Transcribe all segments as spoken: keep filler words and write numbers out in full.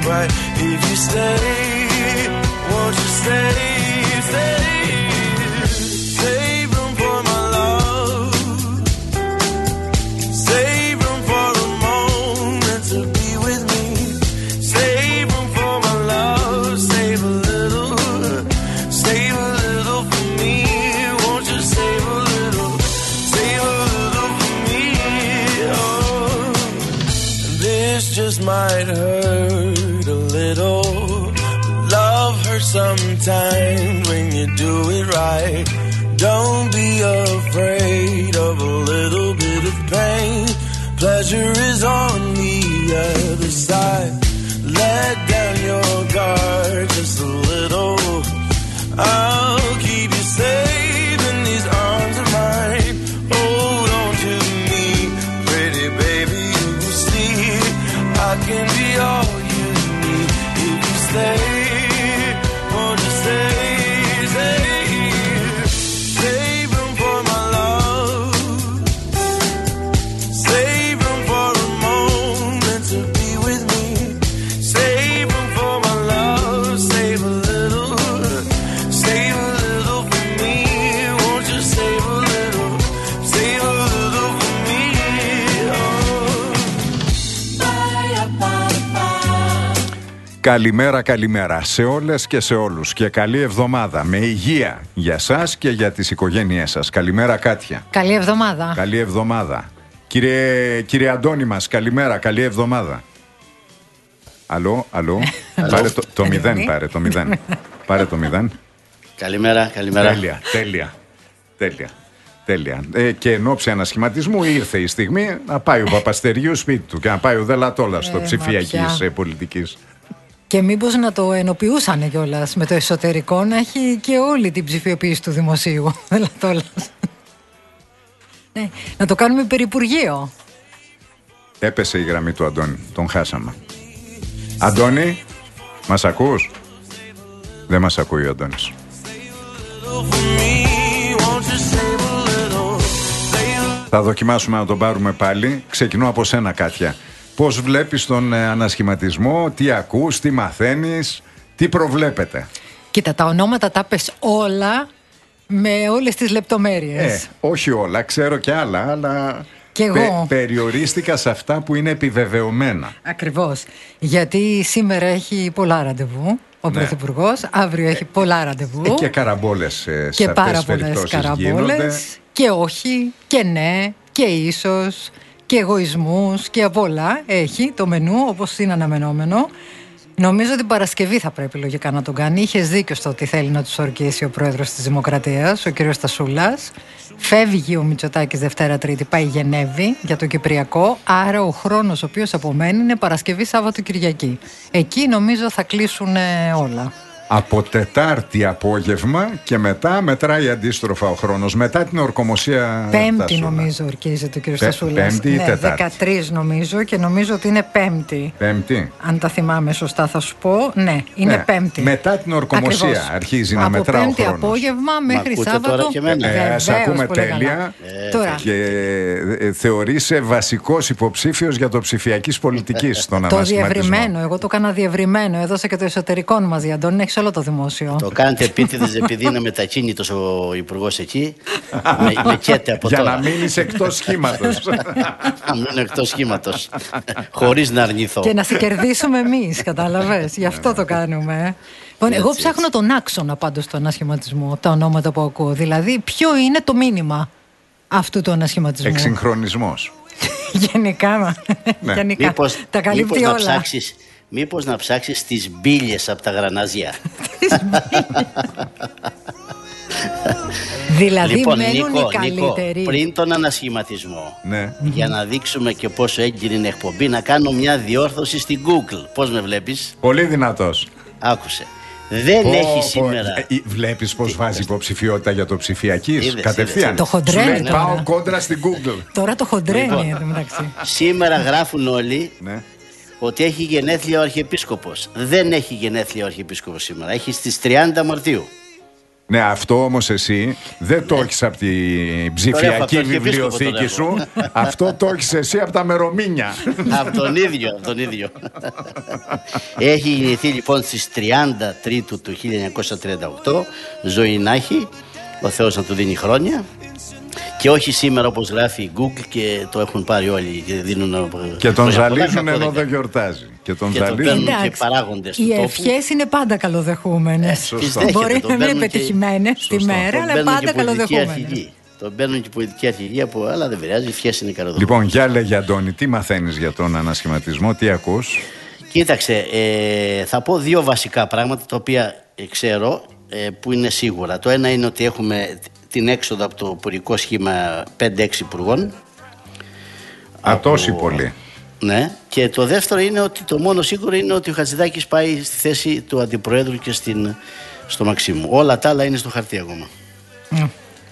right. If you stay, won't you stay, stay? Save room for my love. Save room for a moment to be with me. Save room for my love. Save a little. Save a little for me. Won't you save a little? Save a little for me. Oh, this just might hurt a little. Love hurts sometimes when you do it right. Don't be afraid of a little bit of pain. Pleasure is on the other side. Let down your guard just a little. I'll keep you safe in these arms of mine. Hold on to me, pretty baby. You will see I can be all you need if you stay. Won't you stay, stay? Save room for my love. Save room for a moment to be with me. Save room for my love. Save a little. Save a little for me. Won't you save a little? Save a little for me. Καλημέρα, καλημέρα σε όλες και σε όλους και καλή εβδομάδα με υγεία για σας και για τις οικογένειές σας. Καλημέρα Κάτια. Καλή εβδομάδα. Καλή εβδομάδα. Κύριε, κύριε Αντώνη μας, καλημέρα, καλή εβδομάδα. Αλλό, αλλό. Πάρε το, το μηδέν, πάρε το μηδέν. Πάρε το μηδέν. Καλημέρα, καλημέρα. Τέλεια, τέλεια, τέλεια. Τέλεια. Ε, και εν ώψη ανασχηματισμού ήρθε η στιγμή να πάει ο Παπαστεριού σπίτι του και να πάει ο Δελατόλας στο Ε, ψηφιακής μα ε, πολιτικής. Και μήπως να το ενοποιούσανε κιόλας με το εσωτερικό, να έχει και όλη την ψηφιοποίηση του δημοσίου. Ναι, να το κάνουμε περιπουργείο. Έπεσε η γραμμή του Αντώνη, τον χάσαμε. Αντώνη, μας ακούς? Δεν μας ακούει ο Αντώνης. Θα δοκιμάσουμε να τον πάρουμε πάλι. Ξεκινώ από σένα, Κάτια. Πώς βλέπεις τον ε, ανασχηματισμό, τι ακούς, τι μαθαίνεις, τι προβλέπετε? Κοίτα, τα ονόματα τα πες όλα με όλες τις λεπτομέρειες. Ε, όχι όλα, ξέρω και άλλα, αλλά Κι εγώ. πε, περιορίστηκα σε αυτά που είναι επιβεβαιωμένα. Ακριβώς. Γιατί σήμερα έχει πολλά ραντεβού ο Ναι. Πρωθυπουργός, αύριο έχει πολλά ραντεβού. Ε, και καραμπόλες ε, σε Και αυτές πάρα τις πολλές περιπτώσεις καραμπόλες. γίνονται. Και όχι, και ναι, και ίσως, και εγωισμούς και απ' όλα έχει το μενού όπως είναι αναμενόμενο. Νομίζω ότι Παρασκευή θα πρέπει λογικά να τον κάνει. Είχες δίκιο στο ότι θέλει να τους ορκίσει ο πρόεδρος της Δημοκρατίας, ο κ. Στασούλας. Φεύγει ο Μητσοτάκης Δευτέρα Τρίτη, πάει Γενέβη για το Κυπριακό. Άρα ο χρόνος ο οποίος απομένει είναι Παρασκευή, Σάββατο, Κυριακή. Εκεί νομίζω θα κλείσουν ε, όλα. Από Τετάρτη απόγευμα και μετά μετράει αντίστροφα ο χρόνος. Μετά την ορκομοσία. Πέμπτη Στασούλα. νομίζω ορκίζεται ο κ. Πέ- Στασούλας. Πέμπτη ή Ναι, Τετάρτη? δεκατρείς νομίζω και νομίζω ότι είναι Πέμπτη. Πέμπτη. Αν τα θυμάμαι σωστά θα σου πω. Ναι, είναι Ναι, Πέμπτη. μετά την ορκομοσία Ακριβώς. αρχίζει να Από μετρά ο Πέμπτη χρόνος. απόγευμα μέχρι ακούτε Σάββατο. τώρα και εμένα? Ε, Βεβαίως, σε ακούμε πολύ τέλεια. καλά. Τώρα, Και ε, θεωρείσαι βασικός υποψήφιος για το ψηφιακής πολιτικής στον το ανασχηματισμό. διευρυμένο, εγώ το έκανα διευρυμένο. Έδωσα και το εσωτερικό μαζί, Αντώνη, έχεις όλο το δημόσιο. Το κάνετε επίτηδες επειδή είναι μετακίνητος ο υπουργός εκεί. με, με καίτε από Για τώρα. να μείνεις εκτός σχήματος. Να μείνω εκτός σχήματος. Χωρίς να αρνηθώ. Και να σε κερδίσουμε εμείς, κατάλαβες. Γι' αυτό το κάνουμε. Λοιπόν, εγώ Έτσι, ψάχνω τον άξονα πάντως του ανασχηματισμού, τα ονόματα που ακούω. Δηλαδή, ποιο είναι το μήνυμα αυτού του ανασχηματισμού. Εξυγχρονισμός. Γενικά, Ναι. γενικά. Μήπως, τα καλύπτει μήπως να όλα. ψάξεις, μήπως να ψάξεις τις μπίλιες από τα γρανάζια. Δηλαδή, Λοιπόν, μένουν Νίκο, οι Νίκο, καλύτεροι. πριν τον ανασχηματισμό, Ναι. για να δείξουμε και πόσο έγκυρη είναι η εκπομπή, να κάνω μια διόρθωση στην Google. Πώς με βλέπεις? Πολύ δυνατός. Άκουσε. Δεν Πω, έχει πω, σήμερα. ε, ε, Βλέπεις πως βάζει υποψηφιότητα για το ψηφιακής. Είδες, Κατευθείαν. είδες. Το χοντρένει Σου λέει, τώρα. πάω κόντρα στην Google. Τώρα το χοντρένει Λοιπόν. εδώ μεταξύ. Σήμερα γράφουν όλοι Ναι. ότι έχει γενέθλια ο Αρχιεπίσκοπος. Δεν έχει γενέθλια ο Αρχιεπίσκοπος σήμερα. Έχει στις τριάντα Μαρτίου. Ναι, αυτό όμως εσύ δεν το έχεις από την ψηφιακή βιβλιοθήκη σου. Αυτό το έχεις εσύ από τα μερομήνια. Από τον ίδιο, από τον ίδιο. Έχει γεννηθεί λοιπόν στις τριάντα Τρίτου του χίλια εννιακόσια τριάντα οκτώ. Ζωή να έχει, ο Θεός να του δίνει χρόνια. Και όχι σήμερα όπως γράφει η Google και το έχουν πάρει όλοι και δίνουν. Και τον ζαλίζουν ενώ δεν γιορτάζει. Και τον ζαλίζουν και παράγοντες του οι τόπου. ευχές είναι πάντα καλοδεχούμενες. Ε, Μπορεί να μην είναι πετυχημένες τη μέρα, αλλά πάντα καλοδεχούμενες. Τον παίρνουν και πολιτική αρχηγοί από, αλλά δεν πειράζει, οι ευχές είναι καλοδεχούμενες. Λοιπόν, για λέγε Αντώνη, τι μαθαίνεις για τον ανασχηματισμό, τι ακούς? Κοίταξε, ε, θα πω δύο βασικά πράγματα τα οποία ξέρω ε, που είναι σίγουρα. Το ένα είναι ότι έχουμε την έξοδο από το υπουργικό σχήμα πέντε έξι υπουργών. Ατόσοι από... πολύ. Ναι, και το δεύτερο είναι ότι το μόνο σίγουρο είναι ότι ο Χατζηδάκης πάει στη θέση του αντιπροέδρου και στην, στο Μαξίμου. Όλα τα άλλα είναι στο χαρτί ακόμα. Mm.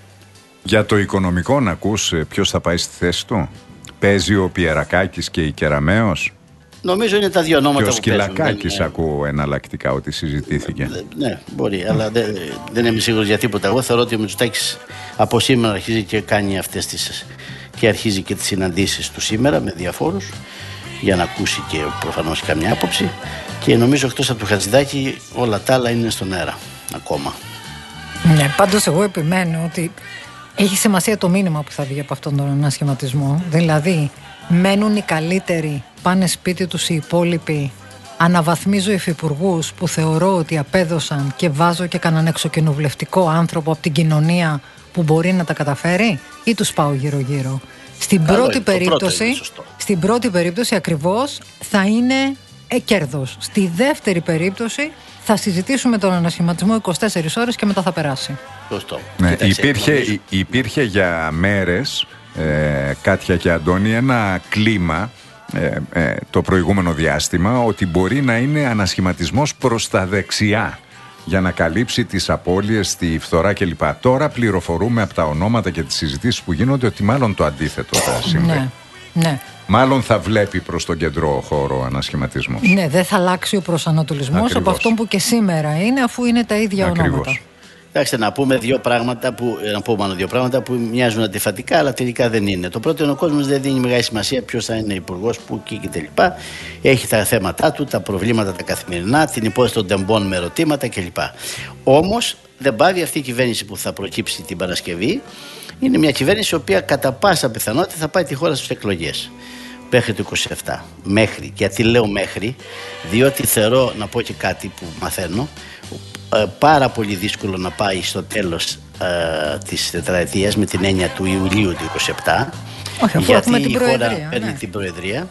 Για το οικονομικό να ακούς ποιος θα πάει στη θέση του? Παίζει ο Πιερακάκης και η Κεραμέως? Νομίζω είναι τα δύο ονόματα και που παίζουν. Και ο Σκυλακάκης ακούω εναλλακτικά ότι συζητήθηκε. Ναι, μπορεί, αλλά δεν, δεν είμαι σίγουρος για τίποτα. Εγώ θεωρώ ότι ο Μητσοτάκης από σήμερα αρχίζει και κάνει αυτές τις... και αρχίζει και τις συναντήσεις του σήμερα με διαφόρους για να ακούσει και προφανώς καμιά άποψη, και νομίζω εκτός από το Χατζηδάκη όλα τα άλλα είναι στον αέρα ακόμα. Ναι, πάντως εγώ επιμένω ότι έχει σημασία το μήνυμα που θα βγει από αυτόν τον ανασχηματισμό. Δηλαδή μένουν οι καλύτεροι, πάνε σπίτι τους οι υπόλοιποι, αναβαθμίζω υφυπουργούς που θεωρώ ότι απέδωσαν και βάζω και κανέναν εξοκοινοβουλευτικό άνθρωπο από την κοινωνία που μπορεί να τα καταφέρει, ή τους πάω γύρω-γύρω. Στην πρώτη, είναι, περίπτωση, στην πρώτη περίπτωση ακριβώς θα είναι ε, κέρδος. Στη δεύτερη περίπτωση θα συζητήσουμε τον ανασχηματισμό είκοσι τέσσερις ώρες και μετά θα περάσει. Σωστό. Ναι, υπήρχε, υπήρχε για μέρες, ε, Κάτια και Αντώνη, ένα κλίμα ε, ε, το προηγούμενο διάστημα ότι μπορεί να είναι ανασχηματισμός προς τα δεξιά για να καλύψει τις απώλειες, τη φθορά κλπ. Τώρα πληροφορούμε από τα ονόματα και τις συζητήσεις που γίνονται ότι μάλλον το αντίθετο θα συμβεί. Ναι, ναι. Μάλλον θα βλέπει προς τον κεντρό χώρο ανασχηματισμός. Ναι, δεν θα αλλάξει ο προσανατολισμός από αυτόν που και σήμερα είναι, αφού είναι τα ίδια Ακριβώς. ονόματα. Εντάξει, να πούμε δύο πράγματα που, να πω μάλλον δύο πράγματα που μοιάζουν αντιφατικά, αλλά τελικά δεν είναι. Το πρώτο είναι ο κόσμος δεν δίνει μεγάλη σημασία ποιος θα είναι υπουργός, πού, εκεί κτλ. Έχει τα θέματα του, τα προβλήματα τα καθημερινά, την υπόθεση των τεμπών με ερωτήματα κλπ. Όμως δεν πάβει αυτή η κυβέρνηση που θα προκύψει την Παρασκευή. Είναι μια κυβέρνηση η οποία κατά πάσα πιθανότητα θα πάει τη χώρα στις εκλογές. Μέχρι το είκοσι επτά. Μέχρι. Γιατί λέω μέχρι? Διότι θεωρώ, να πω και κάτι που μαθαίνω, ε, πάρα πολύ δύσκολο να πάει στο τέλος ε, της τετραετίας με την έννοια του Ιουλίου του είκοσι επτά. Όχι, γιατί την η χώρα προεδρία, παίρνει ναι. την Προεδρία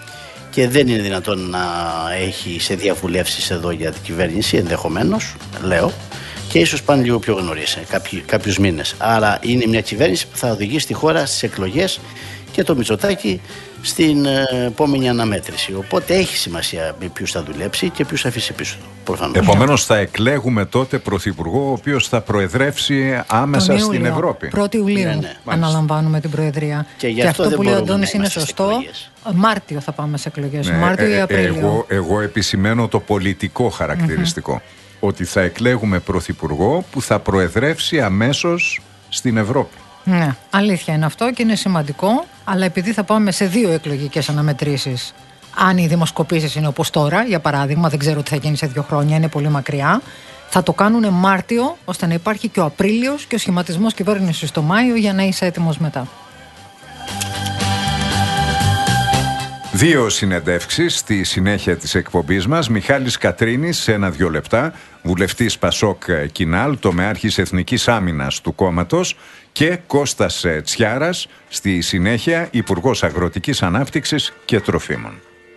και δεν είναι δυνατόν να έχει σε διαβουλεύσεις εδώ για την κυβέρνηση, ενδεχομένως, λέω, και ίσως πάνε λίγο πιο γνωρίς, κάποιους μήνες. Άρα είναι μια κυβέρνηση που θα οδηγήσει τη χώρα στις εκλογές και το Μητσοτάκη στην επόμενη αναμέτρηση. Οπότε έχει σημασία με ποιους θα δουλέψει και ποιους θα αφήσει πίσω του, προφανώς. Επομένως θα εκλέγουμε τότε πρωθυπουργό ο οποίος θα προεδρεύσει άμεσα στην Ευρώπη. πρώτη Ιουλίου ναι, ναι. αναλαμβάνουμε την Προεδρία. Και, και αυτό, αυτό που λέει ο Αντώνης είναι σωστό. Μάρτιο θα πάμε σε εκλογές. Ναι, Μάρτιο ε, ή Απρίλιο. Εγώ, εγώ επισημαίνω το πολιτικό χαρακτηριστικό. Mm-hmm. Ότι θα εκλέγουμε πρωθυπουργό που θα προεδρεύσει αμέσως στην Ευρώπη. Ναι, αλήθεια είναι αυτό και είναι σημαντικό, αλλά επειδή θα πάμε σε δύο εκλογικές αναμετρήσεις, αν οι δημοσκοπήσεις είναι όπως τώρα, για παράδειγμα, δεν ξέρω τι θα γίνει σε δύο χρόνια, είναι πολύ μακριά, θα το κάνουν Μάρτιο, ώστε να υπάρχει και ο Απρίλιος και ο σχηματισμός κυβέρνησης το Μάιο για να είσαι έτοιμος μετά. Δύο συνεντεύξεις στη συνέχεια της εκπομπής μας. Μιχάλης Κατρίνης σε ένα-δυο λεπτά, βουλευτής Πασόκ Κινάλ, τομεάρχης Εθνικής Άμυνας του κόμματος, και Κώστας Τσιάρας στη συνέχεια, Υπουργός Αγροτικής Ανάπτυξης και Τροφίμων.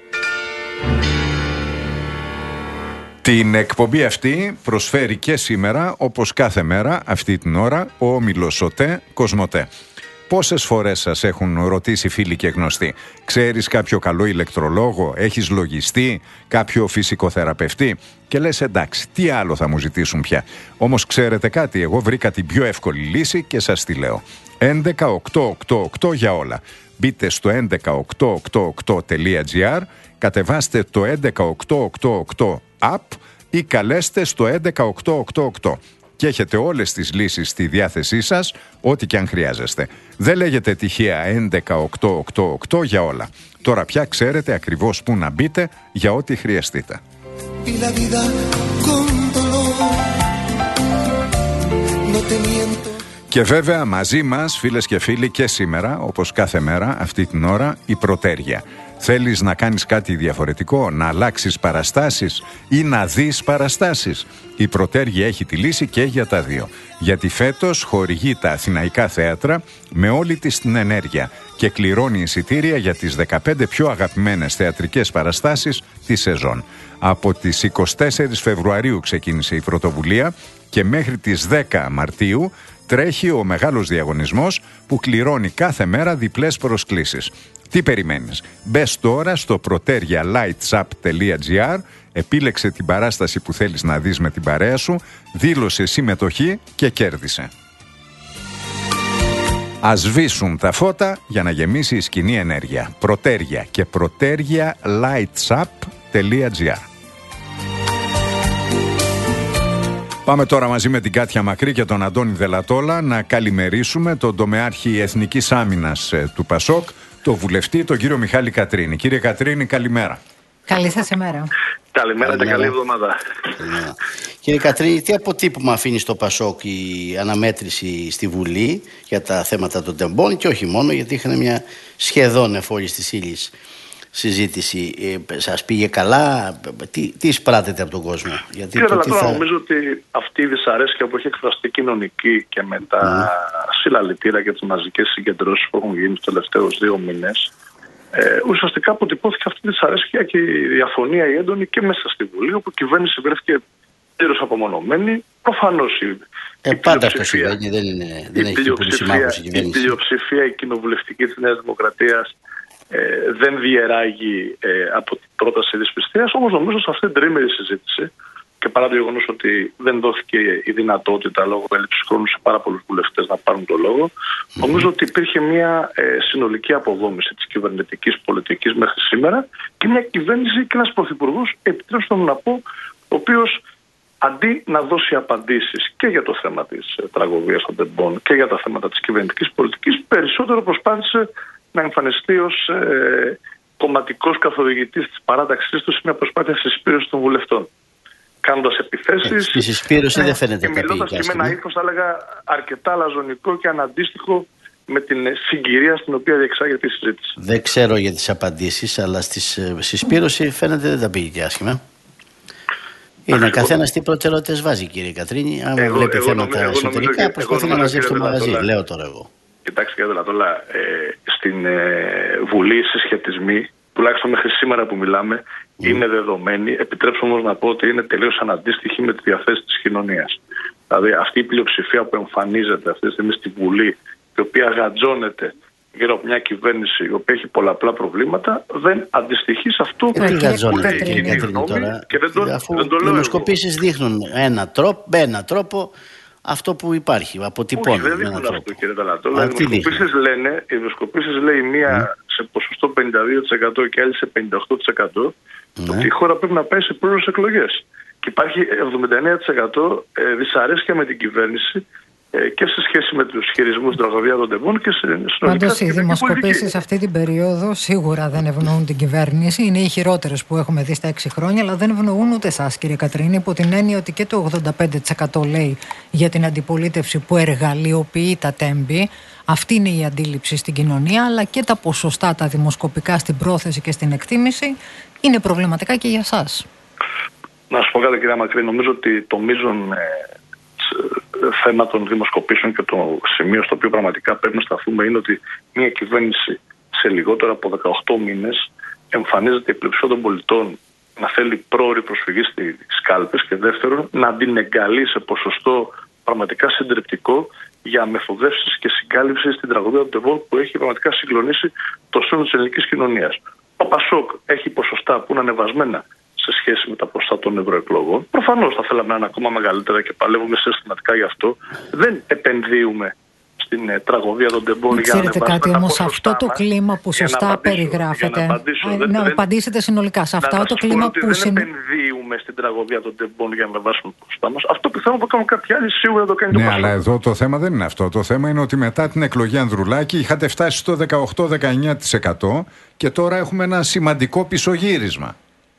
Την εκπομπή αυτή προσφέρει και σήμερα, όπως κάθε μέρα αυτή την ώρα, ο όμιλος ΟΤΕ Κοσμοτέ. Πόσες φορές σας έχουν ρωτήσει φίλοι και γνωστοί, ξέρεις κάποιο καλό ηλεκτρολόγο, έχεις λογιστή, κάποιο φυσικοθεραπευτή, και λες εντάξει, τι άλλο θα μου ζητήσουν πια. Όμως ξέρετε κάτι, εγώ βρήκα την πιο εύκολη λύση και σας τη λέω. έντεκα οκτακόσια ογδόντα οκτώ για όλα. Μπείτε στο έντεκα οκτακόσια ογδόντα οκτώ τελεία τζι άρ, κατεβάστε το έντεκα οκτακόσια ογδόντα οκτώ app ή καλέστε στο έντεκα οκτακόσια ογδόντα οκτώ. και έχετε όλες τις λύσεις στη διάθεσή σας, ό,τι και αν χρειάζεστε. Δεν λέγεται τυχαία έντεκα οκτώ οκτώ οκτώ για όλα. Τώρα πια ξέρετε ακριβώς πού να μπείτε για ό,τι χρειαστείτε. Και βέβαια μαζί μας, φίλες και φίλοι, και σήμερα, όπως κάθε μέρα, αυτή την ώρα, η Πρωτέργεια. Θέλεις να κάνεις κάτι διαφορετικό, να αλλάξεις παραστάσεις ή να δεις παραστάσεις? Η Πρωτέργεια έχει τη λύση και για τα δύο. Γιατί φέτος χορηγεί τα αθηναϊκά θέατρα με όλη της την ενέργεια και κληρώνει εισιτήρια για τις δεκαπέντε πιο αγαπημένες θεατρικές παραστάσεις της σεζόν. Από τις είκοσι τέσσερις Φεβρουαρίου ξεκίνησε η πρωτοβουλία και μέχρι τις δέκα Μαρτίου τρέχει ο μεγάλος διαγωνισμός που κληρώνει κάθε μέρα διπλές προσκλήσεις. Τι περιμένεις? Μπες τώρα στο proteria lights up τελεία gr, επίλεξε την παράσταση που θέλεις να δεις με την παρέα σου, δήλωσε συμμετοχή και κέρδισε. Ας σβήσουν τα φώτα για να γεμίσει η σκηνή ενέργεια. Πρωτέργεια και proteria lights up τελεία gr. Πάμε τώρα μαζί με την Κάτια Μακρύ και τον Αντώνη Δελατόλα να καλημερίσουμε τον τομεάρχη Εθνικής Άμυνας του Πασόκ, το βουλευτή, τον κύριο Μιχάλη Κατρίνη. Κύριε Κατρίνη, καλημέρα. Καλή σας ημέρα. Καλημέρα και καλή εβδομάδα. Καλημέρα. Κύριε Κατρίνη, τι αποτύπωμα αφήνει στο Πασόκ η αναμέτρηση στη Βουλή για τα θέματα των τεμπών και όχι μόνο, γιατί είχαν μια σχεδόν εφόλης της ύλης συζήτηση. Ε, σας πήγε καλά? Τι, τι εισπράτεται από τον κόσμο? Γιατί Κύριε Δελατόλα, θα... νομίζω ότι αυτή η δυσαρέσκεια που έχει εκφραστεί κοινωνική και με τα mm. συλλαλητήρια και τις μαζικές συγκεντρώσεις που έχουν γίνει τους τελευταίους δύο μήνες, ε, ουσιαστικά αποτυπώθηκε αυτή η δυσαρέσκεια και η διαφωνία η έντονη και μέσα στη Βουλή, όπου η κυβέρνηση βρέθηκε πλήρως απομονωμένη. Προφανώς η, ε, η πάντα αυτό συμβαίνει, δεν, είναι, δεν έχει πολύ συμμάχους η κυβέρνηση. Η πλειοψηφία η κοινοβουλευτική της Νέας Δημοκρατίας Ε, δεν διεράγει ε, από την πρόταση δυσπιστίας, όμως νομίζω σε αυτή την τρίμερη συζήτηση και παρά το γεγονός ότι δεν δόθηκε η δυνατότητα λόγω έλλειψης χρόνου σε πάρα πολλούς βουλευτές να πάρουν το λόγο, mm-hmm. νομίζω ότι υπήρχε μια ε, συνολική αποδόμηση της κυβερνητικής πολιτικής μέχρι σήμερα και μια κυβέρνηση και ένας πρωθυπουργός, επιτρέψτε μου να πω, ο οποίος αντί να δώσει απαντήσεις και για το θέμα της ε, τραγωδίας των τεμπών και για τα θέματα της κυβερνητικής πολιτικής, περισσότερο προσπάθησε να εμφανιστεί ως ε, κομματικός καθοδηγητής της παράταξής του σε μια προσπάθεια συσπήρωσης των βουλευτών. Κάνοντας επιθέσεις. Στη συσπήρωση ε, δεν φαίνεται και μιλώντας και με ένα ύφος, θα έλεγα, αρκετά λαζονικό και αναντίστοιχο με την συγκυρία στην οποία διεξάγεται η συζήτηση. Δεν ξέρω για τις απαντήσεις, αλλά στη συσπήρωση φαίνεται δεν τα πήγε και άσχημα. Είναι καθένας τι προτεραιότητες βάζει, κύριε Κατρίνη. Αν εγώ, βλέπει εγώ, θέματα εγώ, εσωτερικά, εγώ, προσπαθεί να μαζέψει το μαγαζί. Λέω τώρα εγώ. Κοιτάξτε, κύριε Δελατόλα, ε, στην ε, Βουλή οι συσχετισμοί, τουλάχιστον μέχρι σήμερα που μιλάμε, mm. είναι δεδομένοι. Επιτρέψτε όμως να πω ότι είναι τελείως αναντίστοιχοι με τη διαθέση της κοινωνίας. Δηλαδή, αυτή η πλειοψηφία που εμφανίζεται αυτή τη στιγμή στη Βουλή, η οποία γατζώνεται γύρω από μια κυβέρνηση η οποία έχει πολλαπλά προβλήματα, δεν αντιστοιχεί σε αυτό που γατζώνεται, κύριε Κατρίνη, τώρα. Και δεν το, αφού δεν το λέω. Οι δημοσκοπήσεις δείχνουν ένα τρόπο, με έναν τρόπο. Αυτό που υπάρχει, αποτυπώνει. Όχι, δεν δείχνουν αυτό, κύριε Δελατόλα. Οι δημοσκοπήσεις λένε, οι δημοσκοπήσεις λέει μία mm. σε ποσοστό πενήντα δύο τοις εκατό και άλλη σε πενήντα οκτώ τοις εκατό mm. ότι η χώρα πρέπει να πάει σε πλήρως εκλογές. Και υπάρχει εβδομήντα εννέα τοις εκατό δυσαρέσκεια με την κυβέρνηση και σε σχέση με τους χειρισμούς στην τραγωδία των τεμπών και σε συνολικά. Πάντως οι δημοσκοπήσεις αυτή την περίοδο σίγουρα δεν ευνοούν την κυβέρνηση. Είναι οι χειρότερες που έχουμε δει στα έξι χρόνια, αλλά δεν ευνοούν ούτε εσάς, κύριε Κατρίνη, υπό την έννοια ότι και το ογδόντα πέντε τοις εκατό λέει για την αντιπολίτευση που εργαλειοποιεί τα τέμπη. Αυτή είναι η αντίληψη στην κοινωνία, αλλά και τα ποσοστά τα δημοσκοπικά στην πρόθεση και στην εκτίμηση είναι προβληματικά και για εσάς. Να σου πω κάτι, κυρία Μακρύ, νομίζω ότι το μείζον θέμα των δημοσκοπήσεων και το σημείο στο οποίο πραγματικά πρέπει να σταθούμε είναι ότι μια κυβέρνηση σε λιγότερο από δεκαοκτώ μήνες εμφανίζεται η πλειοψηφία των πολιτών να θέλει πρόωρη προσφυγή στις κάλπες και δεύτερον να την εγκαλεί σε ποσοστό πραγματικά συντριπτικό για μεθοδεύσεις και συγκάλυψη στην τραγωδία των τεμπών που έχει πραγματικά συγκλονίσει το σύνολο της ελληνικής κοινωνίας. Ο Πασόκ έχει ποσοστά που είναι ανεβασμένα σε σχέση με τα ποσοστά των ευρωεκλογών. Προφανώς θα θέλαμε να είναι ακόμα μεγαλύτερα και παλεύουμε συστηματικά γι' αυτό. Δεν επενδύουμε στην ε, τραγωδία των τεμπών. Ξέρετε κάτι όμως, αυτό το κλίμα που σωστά περιγράφεται. Να, απαντήσω, να δεν, απαντήσετε συνολικά. Σε αυτό το κλίμα που. Δεν συν... επενδύουμε στην τραγωδία των τεμπών για να βάσουμε μπροστά μας. Αυτό που θέλουν να το κάνουν κάποιοι άλλοι, σίγουρα το κάνει το Ναι, Πασόκ. αλλά εδώ το θέμα δεν είναι αυτό. Το θέμα είναι ότι μετά την εκλογή Ανδρουλάκη είχατε φτάσει στο δεκαοκτώ με δεκαεννιά τοις εκατό και τώρα έχουμε ένα σημαντικό πισωγύρισμα.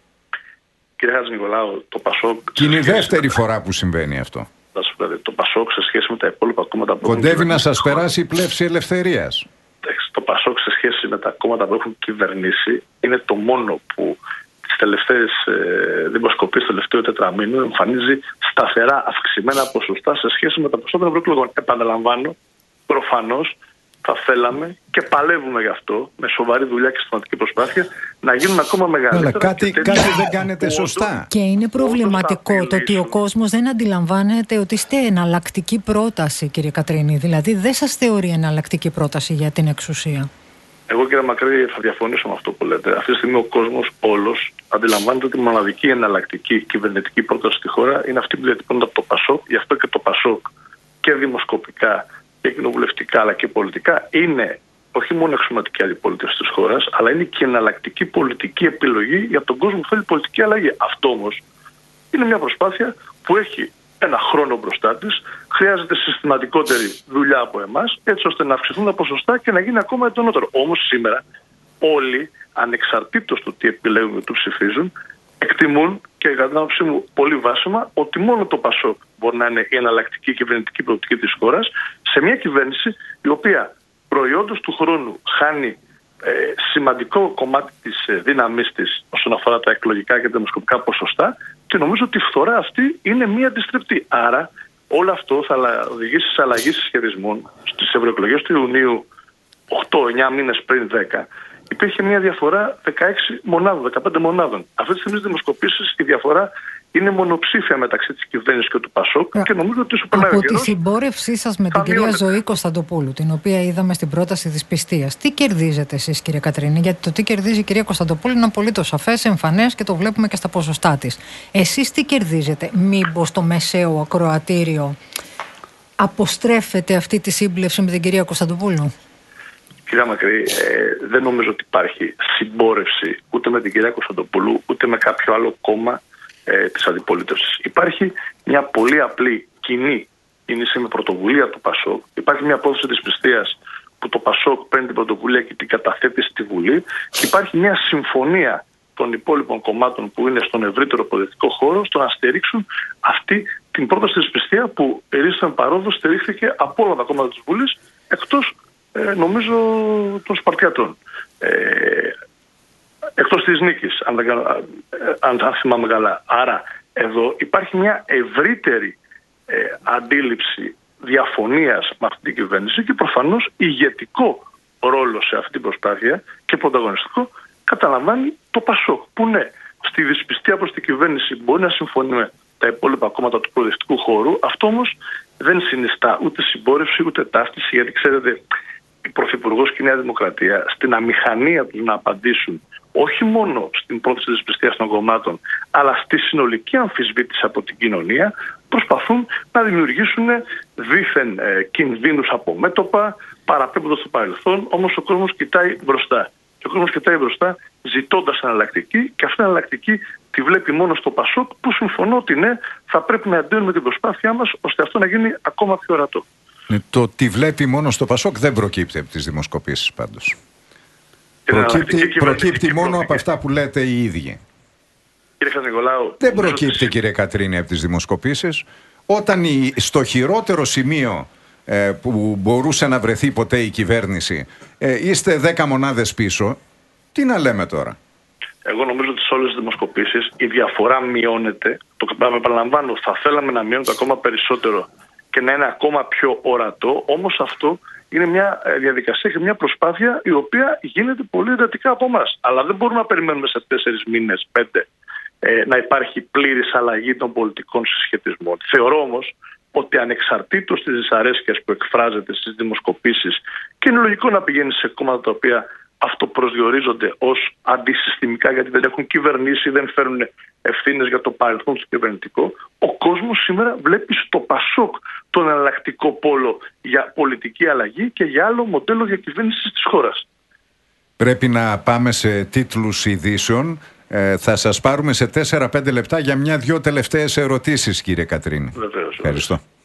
Κύριε Χατζηνικολάου, το Πασόκ. Και είναι η δεύτερη φορά που συμβαίνει αυτό. Το Πασόκ σε σχέση με τα υπόλοιπα κόμματα που κοντεύει έχουν να σας περάσει η πλεύση ελευθερίας. Το Πασόκ σε σχέση με τα κόμματα που έχουν κυβερνήσει είναι το μόνο που τις τελευταίες ε, δημοσκοπήσεις του τελευταίου τετραμήνου εμφανίζει σταθερά αυξημένα ποσοστά σε σχέση με τα ποσοστά των ευρωεκλογών. Επαναλαμβάνω, προφανώς θα θέλαμε και παλεύουμε γι' αυτό με σοβαρή δουλειά και συστηματική προσπάθεια να γίνουν ακόμα μεγαλύτερα. Αλλά κάτι, κάτι δεν κάνετε σωστά. Και είναι προβληματικό το ότι ο κόσμος δεν αντιλαμβάνεται ότι είστε εναλλακτική πρόταση, κύριε Κατρίνη. Δηλαδή δεν σας θεωρεί εναλλακτική πρόταση για την εξουσία. Εγώ, κύριε Μακρύ, θα διαφωνήσω με αυτό που λέτε. Αυτή τη στιγμή ο κόσμος όλος αντιλαμβάνεται ότι η μοναδική εναλλακτική κυβερνητική πρόταση στη χώρα είναι αυτή που διατυπώνεται από το Πασόκ. Γι' αυτό και το Πασόκ και δημοσκοπικά και κοινοβουλευτικά αλλά και πολιτικά είναι όχι μόνο εξωματική αντιπολίτευση της χώρας, αλλά είναι και εναλλακτική πολιτική επιλογή για τον κόσμο που θέλει πολιτική αλλαγή. Αυτό όμως είναι μια προσπάθεια που έχει ένα χρόνο μπροστά της, χρειάζεται συστηματικότερη δουλειά από εμάς, έτσι ώστε να αυξηθούν τα ποσοστά και να γίνει ακόμα εντονότερο. Όμως σήμερα όλοι, ανεξαρτήτως του τι επιλέγουν και του ψηφίζουν, εκτιμούν και κατά την άποψή μου πολύ βάσιμα ότι μόνο το Πασόκ μπορεί να είναι η εναλλακτική κυβερνητική προοπτική της χώρας σε μια κυβέρνηση η οποία προϊόντος του χρόνου χάνει ε, σημαντικό κομμάτι της ε, δύναμής της όσον αφορά τα εκλογικά και τα δημοσκοπικά ποσοστά και νομίζω ότι η φθορά αυτή είναι μία αντιστρεπτή. Άρα όλο αυτό θα οδηγήσει σε αλλαγή συσχετισμών στις ευρωεκλογές του Ιουνίου οκτώ εννιά μήνες πριν δέκα. Υπήρχε μια διαφορά δεκαέξι μονάδων, δεκαπέντε μονάδων. Αυτή τη στιγμή στις δημοσκοπήσεις η διαφορά είναι μονοψήφια μεταξύ της κυβέρνησης και του Πασόκ και νομίζω ότι σου περνάει ο Από καιρός, τη συμπόρευσή σας με την κυρία Ζωή Κωνσταντοπούλου, την οποία είδαμε στην πρόταση της πιστείας, τι κερδίζετε εσείς, κύριε Κατρίνη? Γιατί το τι κερδίζει η κυρία Κωνσταντοπούλου είναι απολύτως σαφές, εμφανές και το βλέπουμε και στα ποσοστά της. Εσείς τι κερδίζετε? Μήπως το μεσαίο ακροατήριο αποστρέφεται αυτή τη σύμπλευση με την κυρία Κωνσταντοπούλου? Κυρία Μακρύ, ε, δεν νομίζω ότι υπάρχει συμπόρευση ούτε με την κυρία Κωνσταντοπούλου ούτε με κάποιο άλλο κόμμα ε, της αντιπολίτευσης. Υπάρχει μια πολύ απλή κοινή κίνηση με πρωτοβουλία του Πασόκ. Υπάρχει μια απόφαση της πιστείας που το Πασόκ παίρνει την πρωτοβουλία και την καταθέτει στη Βουλή και υπάρχει μια συμφωνία των υπόλοιπων κομμάτων που είναι στον ευρύτερο πολιτικό χώρο στο να στηρίξουν αυτή την πρόταση της πιστεία που ερίστον παρόδο στηρίχθηκε από όλα τα κόμματα της Βουλής εκτός Ε, νομίζω των Σπαρτιατών. Ε, εκτός της νίκης, αν, αν, αν θυμάμαι καλά. Άρα, εδώ υπάρχει μια ευρύτερη ε, αντίληψη διαφωνίας με αυτή την κυβέρνηση και προφανώς ηγετικό ρόλο σε αυτή την προσπάθεια και πρωταγωνιστικό καταλαμβάνει το Πασόκ. Που ναι, στη δυσπιστία προς την κυβέρνηση μπορεί να συμφωνεί με τα υπόλοιπα κόμματα του προοδευτικού χώρου. Αυτό όμως δεν συνιστά ούτε συμπόρευση ούτε ταύτιση, γιατί ξέρετε, η Πρωθυπουργός και η Νέα Δημοκρατία στην αμηχανία τους να απαντήσουν όχι μόνο στην πρόταση της δυσπιστίας των κομμάτων, αλλά στη συνολική αμφισβήτηση από την κοινωνία, προσπαθούν να δημιουργήσουν δίθεν ε, κινδύνους από μέτωπα, παραπέμποντας στο παρελθόν, όμως ο κόσμος κοιτάει μπροστά. Και ο κόσμος κοιτάει μπροστά ζητώντας εναλλακτική και αυτή η εναλλακτική τη βλέπει μόνο στο Πασόκ, που συμφωνώ ότι ναι, θα πρέπει να εντείνουμε την προσπάθειά μας ώστε αυτό να γίνει ακόμα πιο ορατό. Το ότι βλέπει μόνο στο Πασόκ δεν προκύπτει από τις δημοσκοπήσεις πάντως. Προκύπτει, προκύπτει μόνο από αυτά που λέτε οι ίδιοι. Κύριε Χατζηνικολάου, δεν προκύπτει, ότι... κύριε Κατρίνη, από τις δημοσκοπήσεις. Όταν η, στο χειρότερο σημείο ε, που μπορούσε να βρεθεί ποτέ η κυβέρνηση ε, είστε δέκα μονάδες πίσω, τι να λέμε τώρα? Εγώ νομίζω ότι σε όλες τις δημοσκοπήσεις η διαφορά μειώνεται. Το επαναλαμβάνω, θα θέλαμε να μειώνεται ακόμα περισσότερο και να είναι ακόμα πιο ορατό, όμως αυτό είναι μια διαδικασία και μια προσπάθεια η οποία γίνεται πολύ εντατικά από εμάς. Αλλά δεν μπορούμε να περιμένουμε σε τέσσερις μήνες, πέντε, ε, να υπάρχει πλήρης αλλαγή των πολιτικών συσχετισμών. Θεωρώ όμως ότι ανεξαρτήτως της δυσαρέσκειας που εκφράζεται στις δημοσκοπήσεις, και είναι λογικό να πηγαίνει σε κόμματα τα οποία αυτοπροσδιορίζονται ως αντισυστημικά γιατί δεν έχουν κυβερνήσει, δεν φέρνουν ευθύνες για το παρελθόν του κυβερνητικό. Ο κόσμος σήμερα βλέπει στο Πασόκ τον εναλλακτικό πόλο για πολιτική αλλαγή και για άλλο μοντέλο διακυβέρνησης της χώρας. Πρέπει να πάμε σε τίτλους ειδήσεων. Ε, θα σας πάρουμε σε τέσσερα πέντε λεπτά για μια-δυο τελευταίες ερωτήσεις, κύριε Κατρίνη. Βεβαίως. Ευχαριστώ.